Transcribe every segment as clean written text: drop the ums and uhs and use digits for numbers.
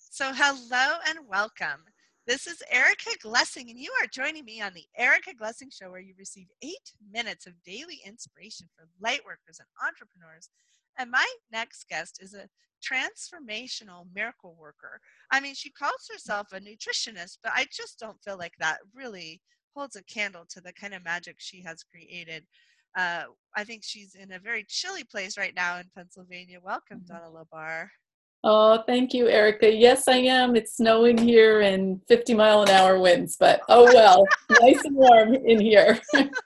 So, hello and welcome. This is Erica Glessing, and you are joining me on the Erica Glessing Show, where you receive 8 minutes of daily inspiration for lightworkers and entrepreneurs. And my next guest is a transformational miracle worker. I mean, she calls herself a nutritionist, but I just don't feel like that really holds a candle to the kind of magic she has created. Uh, I think she's in a very chilly place right now in Pennsylvania. Welcome, Donna Labar. Oh, thank you, Erica. Yes, I am. It's snowing here and 50-mile-an-hour winds, but oh well, nice and warm in here.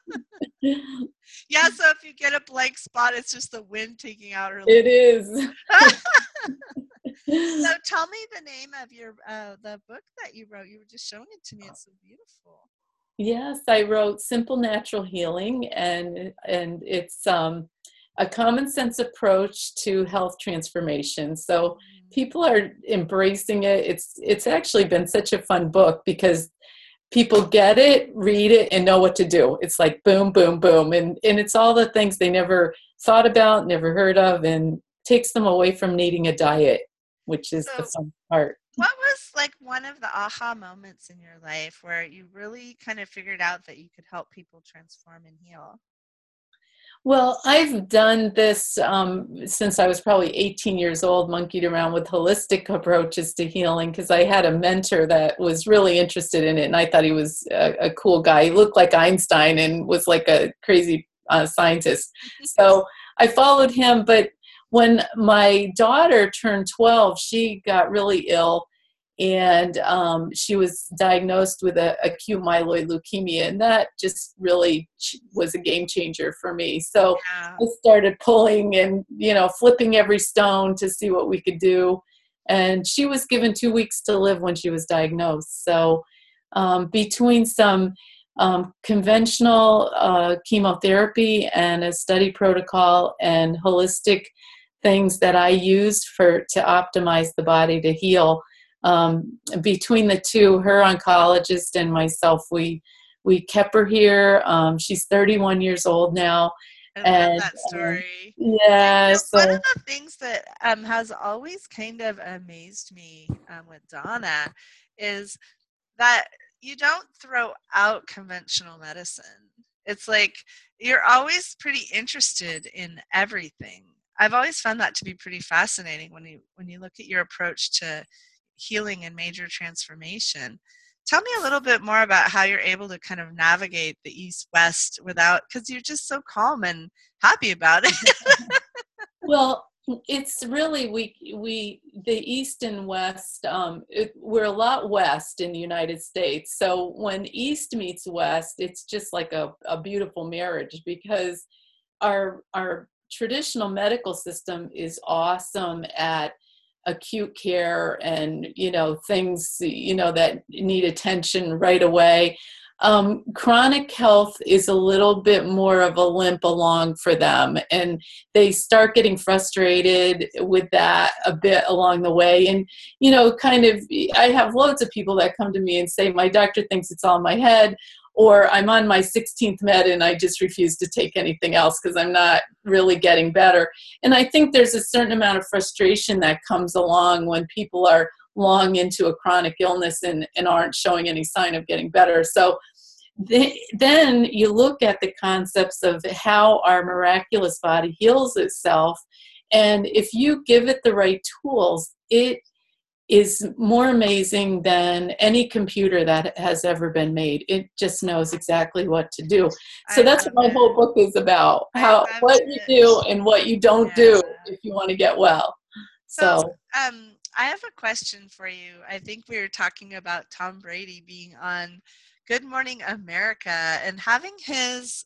Yeah, so if you get a blank spot, it's just the wind taking out her. It is. So tell me the name of your the book that you wrote. You were just showing it to me. It's so beautiful. Yes, I wrote Simple Natural Healing, and it's a common sense approach to health transformation. So people are embracing it. It's actually been such a fun book because people get it, read it, and know what to do. It's like boom, boom, boom. And it's all the things they never thought about, never heard of, and takes them away from needing a diet, which is the So fun part. what was like one of the aha moments in your life where you really kind of figured out that you could help people transform and heal? Well, I've done this since I was probably 18 years old, monkeyed around with holistic approaches to healing because I had a mentor that was really interested in it, and I thought he was a cool guy. He looked like Einstein and was like a crazy scientist. So I followed him, but when my daughter turned 12, she got really ill, and she was diagnosed with acute myeloid leukemia, and that just really was a game changer for me. So Yeah. I started pulling and flipping every stone to see what we could do, and she was given 2 weeks to live when she was diagnosed. So between some conventional chemotherapy and a study protocol and holistic things that I used to optimize the body to heal, between the two, her oncologist and myself, we kept her here. She's 31 years old now. I love And that story. yeah, One so of the things that has always kind of amazed me with Donna is that you don't throw out conventional medicine. It's like you're always pretty interested in everything. I've always found that to be pretty fascinating when you look at your approach to healing and major transformation. Tell me a little bit more about how you're able to kind of navigate the East West without, because you're just so calm and happy about it. well, it's really we the East and West. We're a lot West in the United States. So when East meets West, it's just like a beautiful marriage because our traditional medical system is awesome at acute care and things that need attention right away. Chronic health is a little bit more of a limp along for them, and they start getting frustrated with that a bit along the way. And kind of, I have loads of people that come to me and say, my doctor thinks it's all in my head, or I'm on my 16th med and I just refuse to take anything else because I'm not really getting better. And I think there's a certain amount of frustration that comes along when people are long into a chronic illness and aren't showing any sign of getting better. So then you look at the concepts of how our miraculous body heals itself. And if you give it the right tools, it is more amazing than any computer that has ever been made. It just knows exactly what to do. So I that's love what my it. whole book is about, I love what you it. do and what you don't Yeah. do if you want to get well. So, So I have a question for you. I think we were talking about Tom Brady being on Good Morning America and having his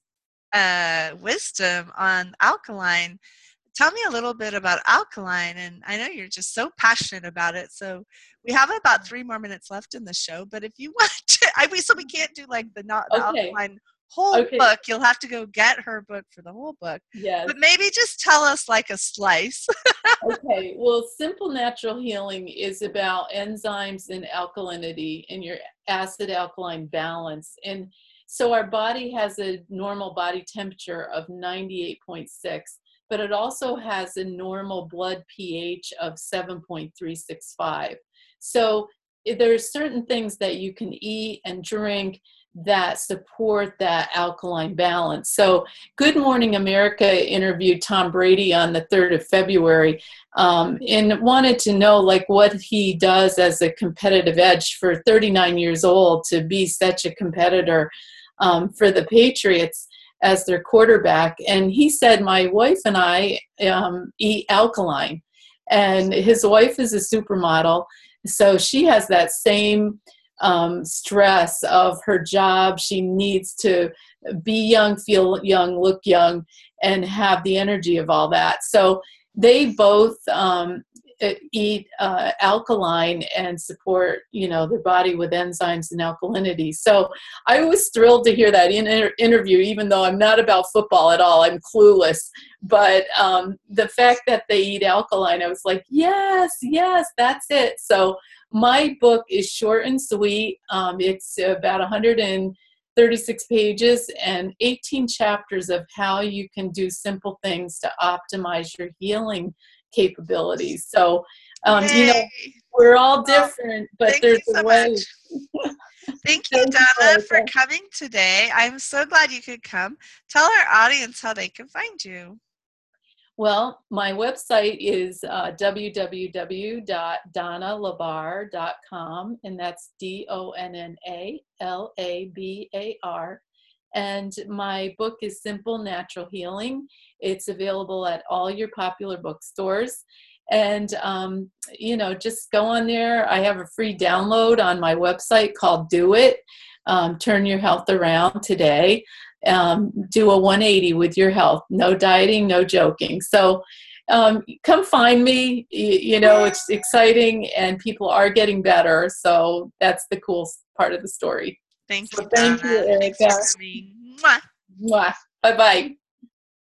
wisdom on alkaline. Tell me a little bit about alkaline, and I know you're just so passionate about it. So we have about 3 more minutes left in the show, but if you want to, so we can't do like the okay. alkaline whole Okay. book. You'll have to go get her book for the whole book. Yes. But maybe just tell us like a slice. Okay, well, simple natural healing is about enzymes and alkalinity and your acid alkaline balance. And so our body has a normal body temperature of 98.6. but it also has a normal blood pH of 7.365. So there are certain things that you can eat and drink that support that alkaline balance. So Good Morning America interviewed Tom Brady on the 3rd of February and wanted to know like what he does as a competitive edge for 39 years old to be such a competitor for the Patriots as their quarterback. And he said, my wife and I eat alkaline. And his wife is a supermodel. So she has that same stress of her job. She needs to be young, feel young, look young, and have the energy of all that. So they both eat alkaline and support, their body with enzymes and alkalinity. So I was thrilled to hear that interview, even though I'm not about football at all. I'm clueless. But the fact that they eat alkaline, I was like, yes, that's it. So my book is short and sweet. It's about 136 pages and 18 chapters of how you can do simple things to optimize your healing capabilities. So, we're all different, but there's a way. Thank you, Donna, for coming today. I'm so glad you could come. Tell our audience how they can find you. Well, my website is www.donnalabar.com, and that's DONNALABAR. And my book is Simple Natural Healing. It's available at all your popular bookstores. And, just go on there. I have a free download on my website called Do It. Turn your health around today. Do a 180 with your health. No dieting, no joking. So come find me. It's exciting and people are getting better. So that's the cool part of the story. Thank you, Donna. Thank you, Erica. Thanks for coming. Mwah. Mwah. Bye-bye.